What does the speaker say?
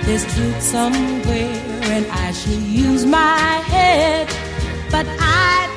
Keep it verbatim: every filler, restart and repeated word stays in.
There's truth somewhere and I should use my head, but I